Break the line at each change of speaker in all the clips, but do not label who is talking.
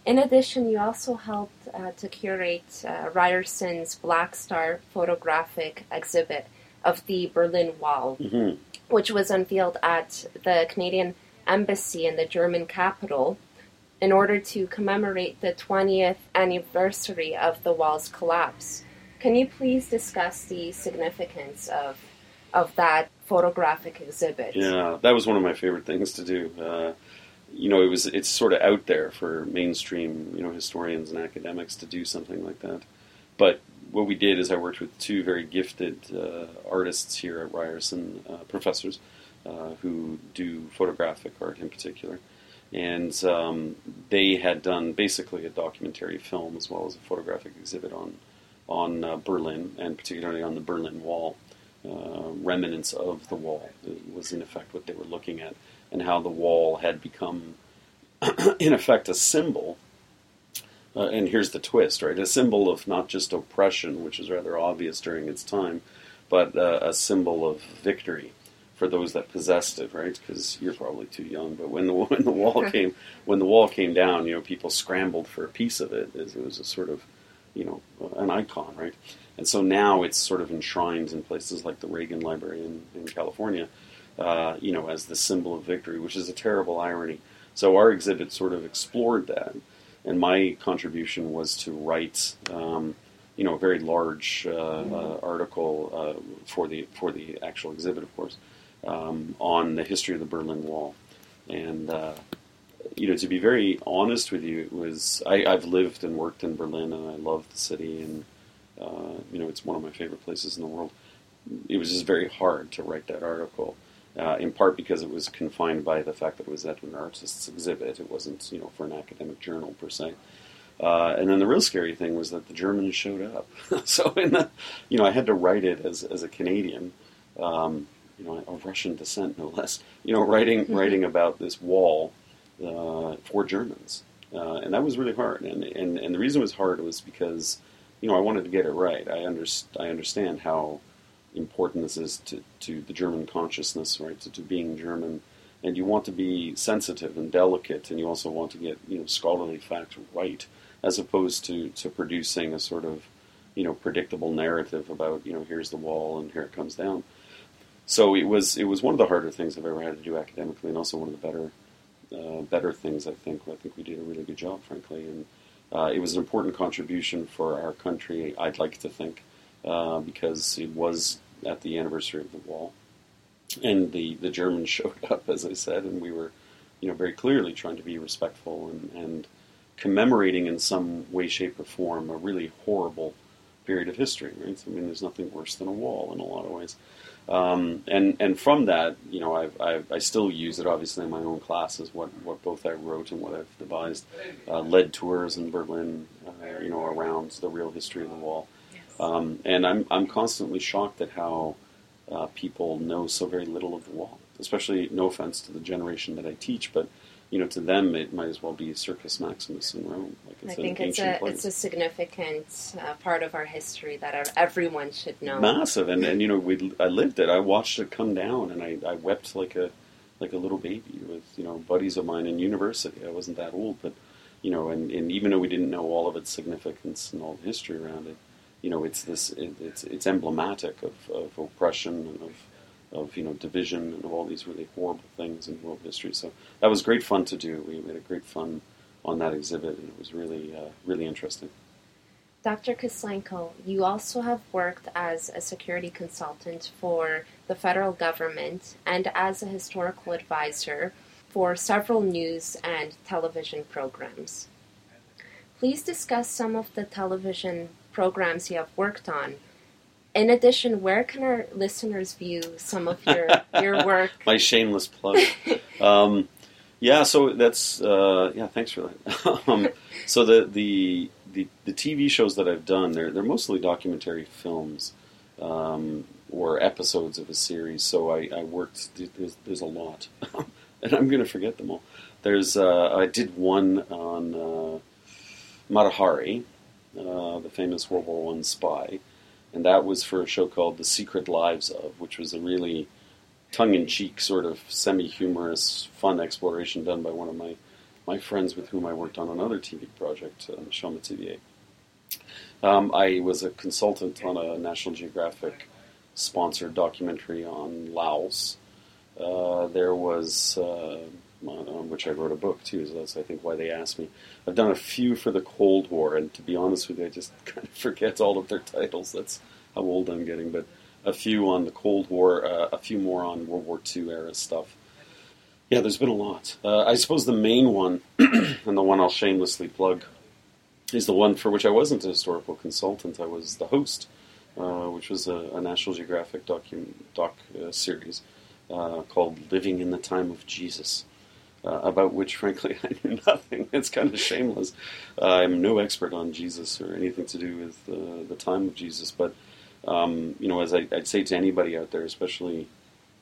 In addition, you also helped to curate Ryerson's Black Star photographic exhibit of the Berlin Wall, which was unveiled at the Canadian Embassy in the German capital in order to commemorate the 20th anniversary of the wall's collapse. Can you please discuss the significance of that photographic exhibit?
Yeah, that was one of my favorite things to do. It's sort of out there for mainstream, historians and academics to do something like that. But what we did is I worked with two very gifted artists here at Ryerson, professors, who do photographic art in particular. And they had done basically a documentary film as well as a photographic exhibit on Berlin, and particularly on the Berlin Wall. Remnants of the wall was in effect what they were looking at, and how the wall had become, in effect, a symbol. And here's the twist, right? A symbol of not just oppression, which is rather obvious during its time, but a symbol of victory for those that possessed it, right? Because you're probably too young, but when the wall came down, people scrambled for a piece of it. It was a sort of, an icon, right? And so now it's sort of enshrined in places like the Reagan Library in California, as the symbol of victory, which is a terrible irony. So our exhibit sort of explored that, and my contribution was to write, a very large article for the actual exhibit, of course, on the history of the Berlin Wall. And to be very honest with you, it was I've lived and worked in Berlin, and I love the city, and it's one of my favorite places in the world. It was just very hard to write that article, in part because it was confined by the fact that it was at an artist's exhibit. It wasn't, for an academic journal per se. And then the real scary thing was that the Germans showed up. So I had to write it as a Canadian, of Russian descent, no less. Writing about this wall for Germans, and that was really hard. And the reason it was hard was because I wanted to get it right. I understand how important this is to the German consciousness, right? To being German, and you want to be sensitive and delicate, and you also want to get scholarly facts right, as opposed to producing a sort of predictable narrative about here's the wall and here it comes down. So it was one of the harder things I've ever had to do academically, and also one of the better things I think. I think we did a really good job, frankly, and it was an important contribution for our country, I'd like to think, because it was at the anniversary of the wall, and the Germans showed up, as I said, and we were, very clearly trying to be respectful and commemorating in some way, shape, or form a really horrible period of history, right? I mean, there's nothing worse than a wall in a lot of ways. And from that, I still use it, obviously, in my own classes, what both I wrote and what I've devised, led tours in Berlin, around the real history of the wall. Yes. And I'm constantly shocked at how people know so very little of the wall, especially, no offense to the generation that I teach, but to them, it might as well be Circus Maximus in Rome.
I think it's a significant part of our history that everyone should know.
Massive, and I lived it. I watched it come down, and I wept like a little baby with buddies of mine in university. I wasn't that old, but and even though we didn't know all of its significance and all the history around it, it's emblematic of oppression and of division and of all these really horrible things in world history. So that was great fun to do. We had a great fun on that exhibit, and it was really, really interesting.
Dr. Kislenko, you also have worked as a security consultant for the federal government and as a historical advisor for several news and television programs. Please discuss some of the television programs you have worked on. In addition, where can our listeners view some of your work?
My shameless plug. So that's thanks for that. So the TV shows that I've done, they're mostly documentary films or episodes of a series. So I worked. There's a lot, and I'm going to forget them all. I did one on Mata Hari, the famous World War I spy. And that was for a show called The Secret Lives Of, which was a really tongue-in-cheek sort of semi-humorous, fun exploration done by one of my my friends with whom I worked on another TV project, Shoma TVA. I was a consultant on a National Geographic sponsored documentary on Laos. There was, on which I wrote a book too, so that's I think why they asked me. I've done a few for the Cold War, and to be honest with you, I just kind of forget all of their titles. That's how old I'm getting, but a few on the Cold War, a few more on World War II era stuff. Yeah, there's been a lot. I suppose the main one, and the one I'll shamelessly plug, is the one for which I wasn't a historical consultant. I was the host, which was a National Geographic doc series called Living in the Time of Jesus, about which, frankly, I knew nothing. It's kind of shameless. I'm no expert on Jesus or anything to do with the time of Jesus, but, as I'd say to anybody out there, especially,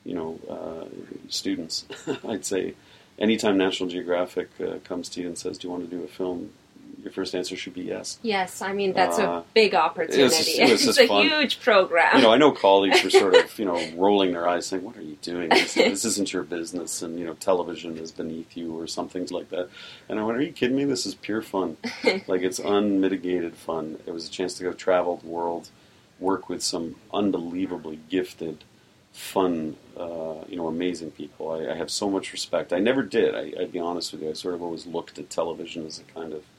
students, I'd say anytime National Geographic comes to you and says, do you want to do a film, your first answer should be yes.
Yes, I mean, that's a big opportunity. It's a
fun.
Huge program.
I know colleagues are sort of, rolling their eyes saying, what are you doing? This isn't your business, and, television is beneath you or something like that. And I went, are you kidding me? This is pure fun. Like, it's unmitigated fun. It was a chance to go travel the world, work with some unbelievably gifted, fun, amazing people. I have so much respect. I never did. I'd be honest with you. I sort of always looked at television as a kind of,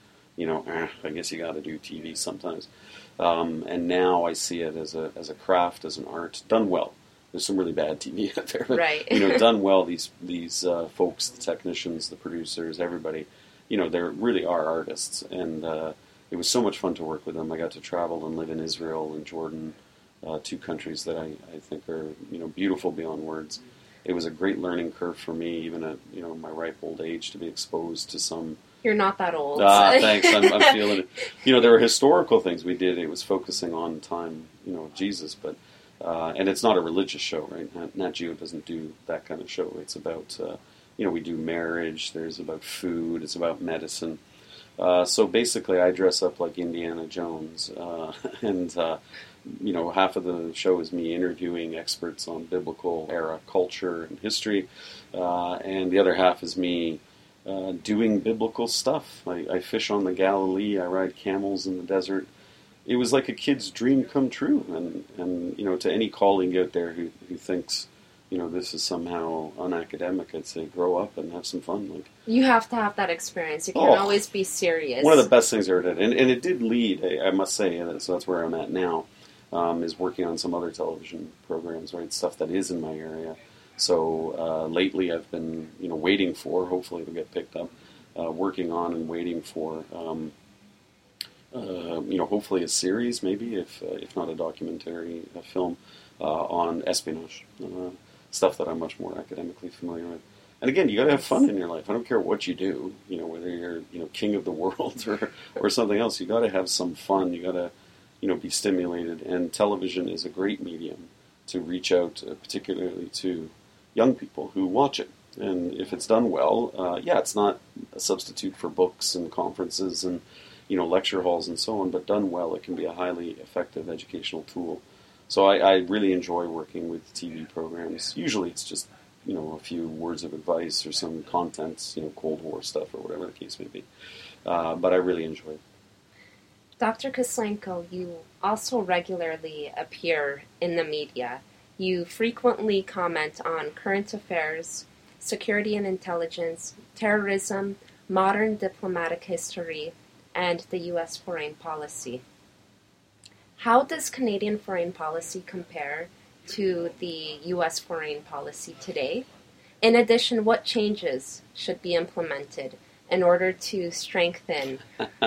I guess you got to do TV sometimes. And now I see it as a craft, as an art, done well. There's some really bad TV out there, but
right.
Done well. These folks, the technicians, the producers, everybody, they really are artists, and it was so much fun to work with them. I got to travel and live in Israel and Jordan, two countries that I think are beautiful beyond words. It was a great learning curve for me, even at my ripe old age, to be exposed to some.
You're not that old.
Thanks. I'm feeling it. There were historical things we did. It was focusing on time, of Jesus, but and it's not a religious show, right? Nat Geo doesn't do that kind of show. It's about we do marriage. There's about food. It's about medicine. So basically, I dress up like Indiana Jones, and half of the show is me interviewing experts on biblical era culture and history, and the other half is me doing biblical stuff. I fish on the Galilee. I ride camels in the desert. It was like a kid's dream come true. And to any colleague out there who thinks, this is somehow unacademic, I'd say grow up and have some fun. Like,
you have to have that experience. You can't always be serious.
One of the best things I ever did. And it did lead, I must say, so that's where I'm at now, is working on some other television programs, right? Stuff that is in my area. So lately I've been, waiting for, hopefully it'll get picked up, working on and waiting for, hopefully a series maybe, if not a documentary, a film on espionage, stuff that I'm much more academically familiar with. And again, you got to have fun in your life. I don't care what you do, whether you're, king of the world or something else. You got to have some fun. You got to, be stimulated. And television is a great medium to reach out, particularly to young people who watch it. And if it's done well, it's not a substitute for books and conferences and, lecture halls and so on, but done well, it can be a highly effective educational tool. So I really enjoy working with TV programs. Usually it's just, a few words of advice or some content, Cold War stuff or whatever the case may be. But I really enjoy it.
Dr. Koslenko, you also regularly appear in the media. You frequently comment on current affairs, security and intelligence, terrorism, modern diplomatic history, and the U.S. foreign policy. How does Canadian foreign policy compare to the U.S. foreign policy today? In addition, what changes should be implemented in order to strengthen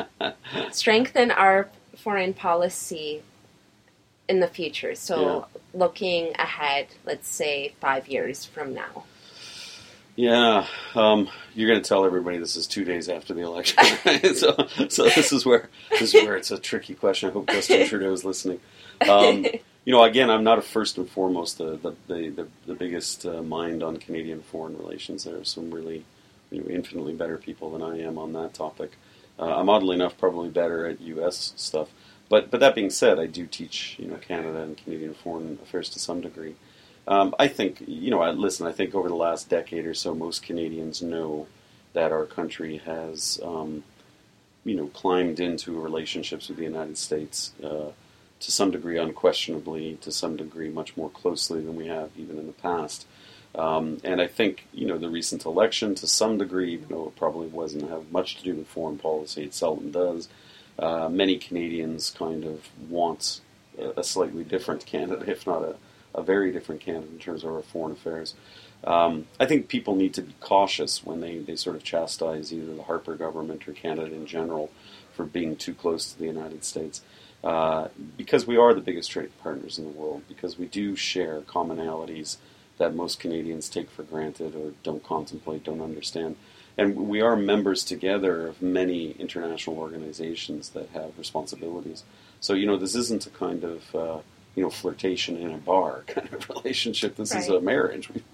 our foreign policy in the future? So looking ahead, let's say 5 years from now.
Yeah, you're going to tell everybody this is 2 days after the election, right? So this is where it's a tricky question. I hope Justin Trudeau is listening. Again, I'm not first and foremost the biggest mind on Canadian foreign relations. There are some really infinitely better people than I am on that topic. I'm oddly enough probably better at U.S. stuff. But that being said, I do teach Canada and Canadian foreign affairs to some degree. I think, listen, I think over the last decade or so, most Canadians know that our country has, climbed into relationships with the United States to some degree, unquestionably, to some degree, much more closely than we have even in the past. And I think, the recent election, to some degree, even though it probably wasn't have much to do with foreign policy, it seldom does. Many Canadians kind of want a slightly different candidate, if not a very different candidate in terms of our foreign affairs. I think people need to be cautious when they sort of chastise either the Harper government or Canada in general for being too close to the United States. Because we are the biggest trading partners in the world, because we do share commonalities that most Canadians take for granted or don't contemplate, don't understand. And we are members together of many international organizations that have responsibilities. So, this isn't a kind of, flirtation in a bar kind of relationship. This is a marriage.